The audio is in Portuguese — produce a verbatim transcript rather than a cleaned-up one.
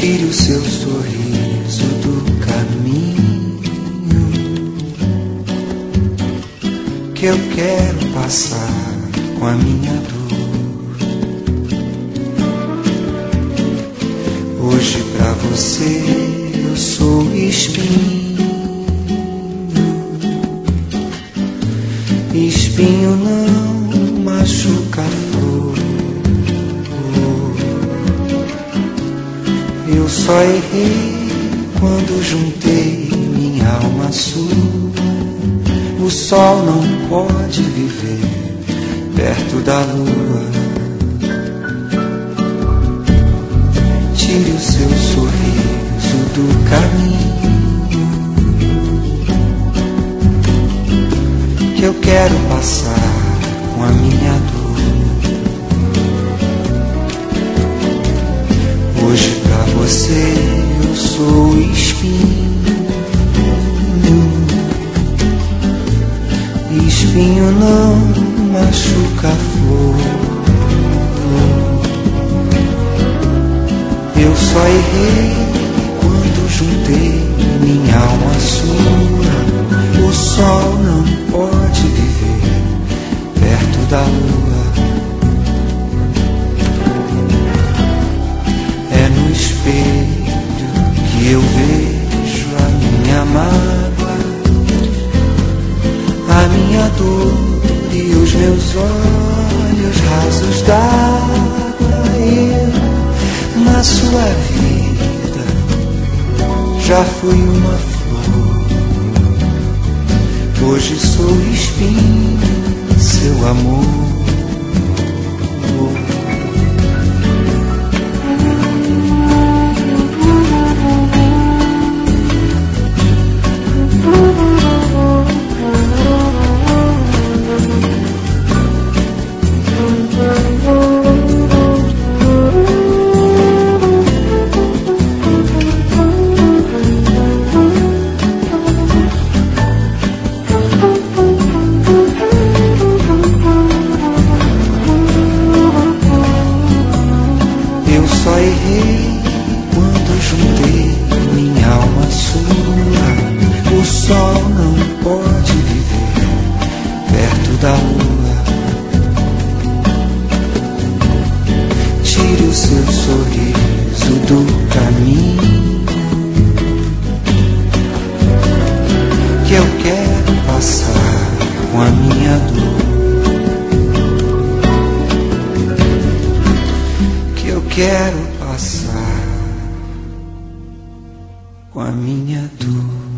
Tire o seu sorriso do caminho, que eu quero passar com a minha dor. Hoje pra você eu sou espinho, espinho não machuca a flor. Eu só errei quando juntei minha alma à sua. O sol não pode viver perto da lua. Tire o seu sorriso do caminho, que eu quero passar com a minha dor. Hoje pra você eu sou espinho, espinho não machuca a flor. Eu só errei quando juntei minha alma à sua. O sol não pode viver perto da lua. É no espelho que eu vejo a minha mágoa, a minha dor e os meus olhos rasos d'água. Eu, na sua vida, já fui uma flor. Hoje sou espinho, seu amor. Só errei quando juntei minha alma à sua. O sol não pode viver perto da lua. Tire o seu sorriso do caminho, que eu quero passar com a minha dor. Quero passar com a minha dor.